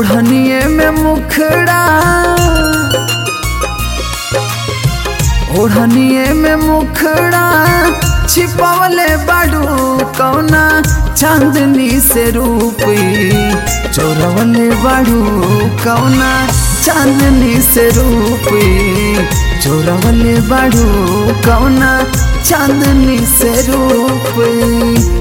ओढ़निए में मुखड़ा, ओढ़निए में मुखड़ा छिपावले बाड़ू कौना चांदनी से रूपी, चोरवले बाड़ू कौना चांदनी से रूपी, चोरवले बाड़ू कौना चांदनी से रूपी।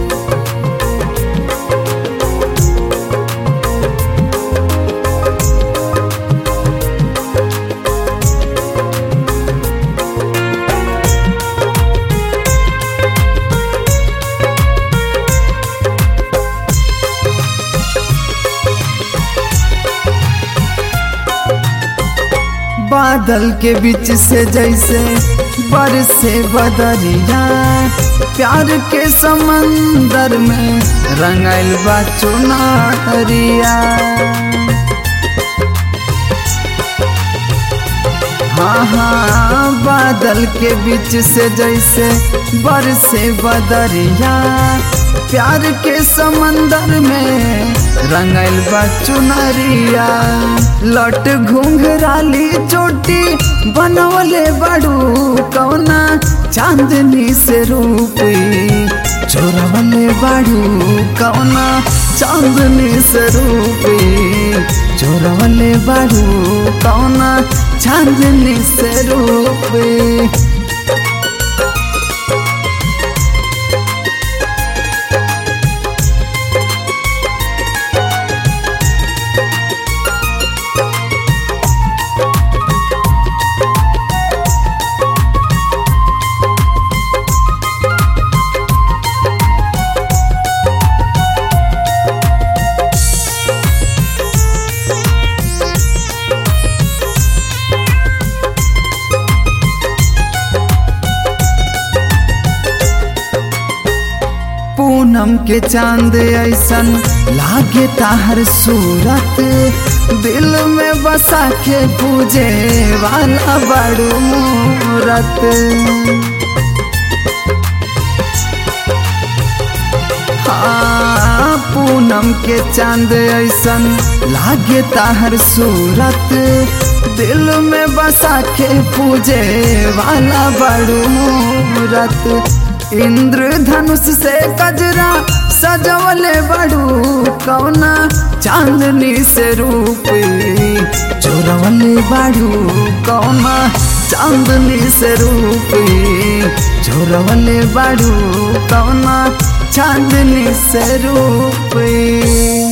बादल के बीच से जैसे बरसे बदरिया, प्यार के समंदर में रंगाइल बा चुनरिया। हाँ हाँ, बादल के बीच से जैसे बरसे बदरिया, प्यार के समंदर में रंगाइल बा चुनरिया। लट घुंघराली चोटी बनवले बाड़ू कौना चांदनी से रूपी, चोरवले बाड़ू कौना चांदनी से रूपी, चोरवले बाड़ू कौना चांदनी से रूपी। पूनम के चांद ऐसन लागे ताहर सूरत, दिल में बसा के पूजे वाला बड़ू मूरत। हाँ, पूनम के चांद ऐसन लागे ताहर सूरत, दिल में बसा के पूजे वाला बड़ू मूरत। इंद्रधनुष से कजरा सजवले बाड़ू कौना चांदनी से रूपी, चोरवले बाड़ू कौना चांदनी से रूपी, चोरवले बाड़ू कौना चांदनी से रूपी।